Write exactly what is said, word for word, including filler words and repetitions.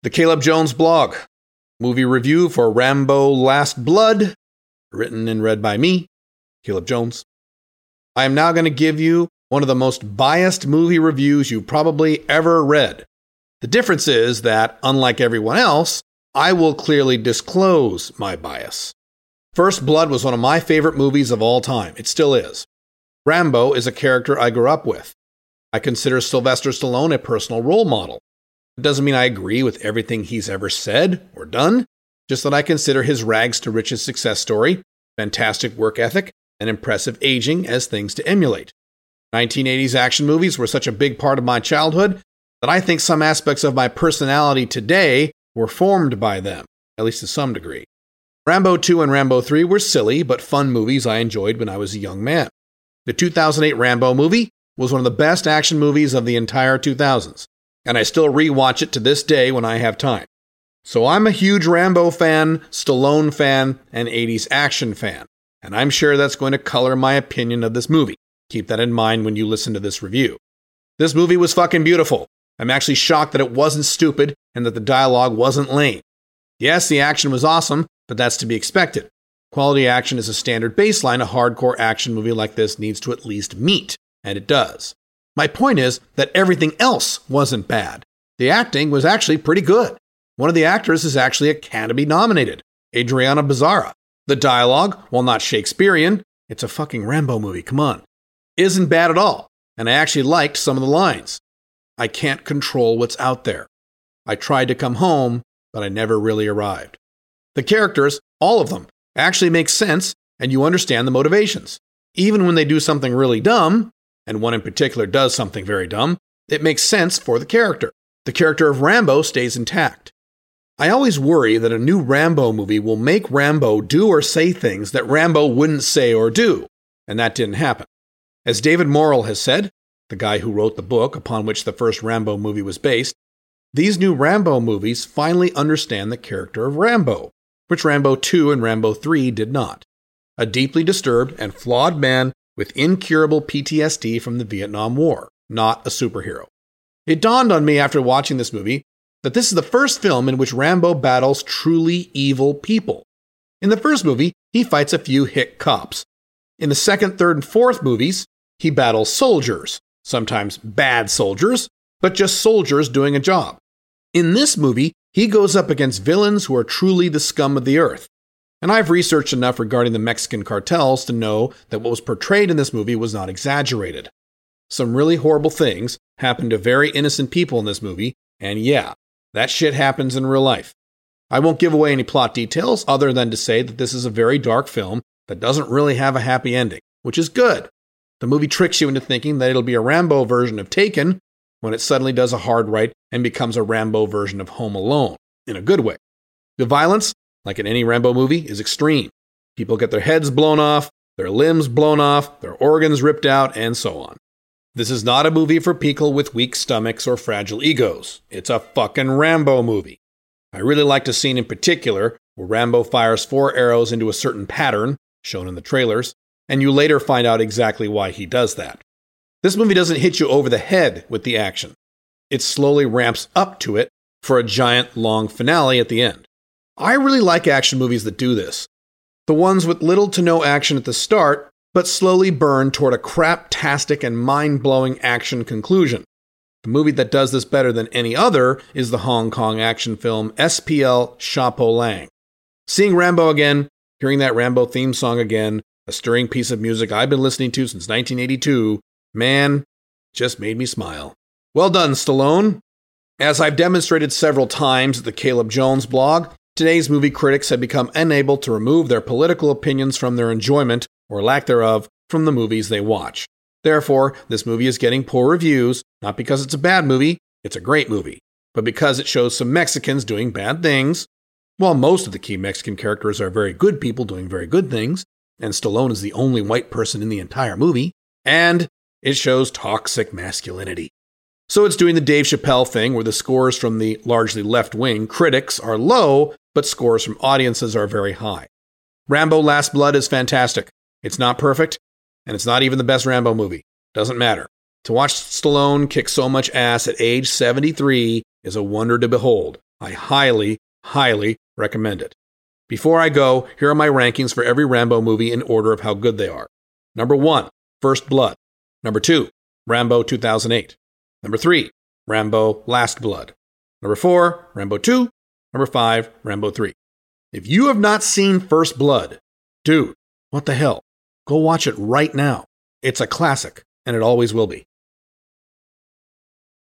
The Caleb Jones Blog, movie review for Rambo Last Blood, written and read by me, Caleb Jones. I am now going to give you one of the most biased movie reviews you probably ever read. The difference is that, unlike everyone else, I will clearly disclose my bias. First Blood was one of my favorite movies of all time. It still is. Rambo is a character I grew up with. I consider Sylvester Stallone a personal role model. It doesn't mean I agree with everything he's ever said or done, just that I consider his rags to riches success story, fantastic work ethic, and impressive aging as things to emulate. nineteen eighties action movies were such a big part of my childhood that I think some aspects of my personality today were formed by them, at least to some degree. Rambo two and Rambo three were silly but fun movies I enjoyed when I was a young man. The two thousand eight Rambo movie was one of the best action movies of the entire two thousands, and I still rewatch it to this day when I have time. So I'm a huge Rambo fan, Stallone fan, and eighties action fan, and I'm sure that's going to color my opinion of this movie. Keep that in mind when you listen to this review. This movie was fucking beautiful. I'm actually shocked that it wasn't stupid and that the dialogue wasn't lame. Yes, the action was awesome, but that's to be expected. Quality action is a standard baseline a hardcore action movie like this needs to at least meet, and it does. My point is that everything else wasn't bad. The acting was actually pretty good. One of the actors is actually Academy nominated, Adriana Bizarra. The dialogue, while not Shakespearean, it's a fucking Rambo movie, come on, isn't bad at all, and I actually liked some of the lines. I can't control what's out there. I tried to come home, but I never really arrived. The characters, all of them, actually make sense, and you understand the motivations. Even when they do something really dumb, and one in particular does something very dumb, it makes sense for the character. The character of Rambo stays intact. I always worry that a new Rambo movie will make Rambo do or say things that Rambo wouldn't say or do, and that didn't happen. As David Morrell has said, the guy who wrote the book upon which the first Rambo movie was based, these new Rambo movies finally understand the character of Rambo, which Rambo two and Rambo three did not. A deeply disturbed and flawed man with incurable P T S D from the Vietnam War, not a superhero. It dawned on me after watching this movie that this is the first film in which Rambo battles truly evil people. In the first movie, he fights a few hick cops. In the second, third, and fourth movies, he battles soldiers, sometimes bad soldiers, but just soldiers doing a job. In this movie, he goes up against villains who are truly the scum of the earth. And I've researched enough regarding the Mexican cartels to know that what was portrayed in this movie was not exaggerated. Some really horrible things happen to very innocent people in this movie, and yeah, that shit happens in real life. I won't give away any plot details other than to say that this is a very dark film that doesn't really have a happy ending, which is good. The movie tricks you into thinking that it'll be a Rambo version of Taken when it suddenly does a hard right and becomes a Rambo version of Home Alone, in a good way. The violence, like in any Rambo movie, is extreme. People get their heads blown off, their limbs blown off, their organs ripped out, and so on. This is not a movie for people with weak stomachs or fragile egos. It's a fucking Rambo movie. I really liked a scene in particular where Rambo fires four arrows into a certain pattern, shown in the trailers, and you later find out exactly why he does that. This movie doesn't hit you over the head with the action. It slowly ramps up to it for a giant, long finale at the end. I really like action movies that do this. The ones with little to no action at the start, but slowly burn toward a craptastic and mind-blowing action conclusion. The movie that does this better than any other is the Hong Kong action film S P L Chapeau Lang. Seeing Rambo again, hearing that Rambo theme song again, a stirring piece of music I've been listening to since nineteen eighty-two, man, just made me smile. Well done, Stallone. As I've demonstrated several times at the Caleb Jones blog, today's movie critics have become unable to remove their political opinions from their enjoyment, or lack thereof, from the movies they watch. Therefore, this movie is getting poor reviews, not because it's a bad movie, it's a great movie, but because it shows some Mexicans doing bad things, while most of the key Mexican characters are very good people doing very good things, and Stallone is the only white person in the entire movie, and it shows toxic masculinity. So it's doing the Dave Chappelle thing where the scores from the largely left-wing critics are low, but scores from audiences are very high. Rambo Last Blood is fantastic. It's not perfect, and it's not even the best Rambo movie. Doesn't matter. To watch Stallone kick so much ass at age seventy-three is a wonder to behold. I highly, highly recommend it. Before I go, here are my rankings for every Rambo movie in order of how good they are. Number one, First Blood. Number two, Rambo two thousand eight. Number three, Rambo Last Blood. Number four, Rambo two. Number five, Rambo three. If you have not seen First Blood, dude, what the hell? Go watch it right now. It's a classic, and it always will be.